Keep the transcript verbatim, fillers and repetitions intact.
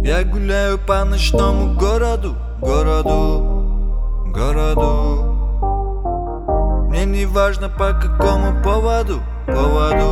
Я гуляю по ночному городу, городу, городу. Мне не важно по какому поводу, поводу.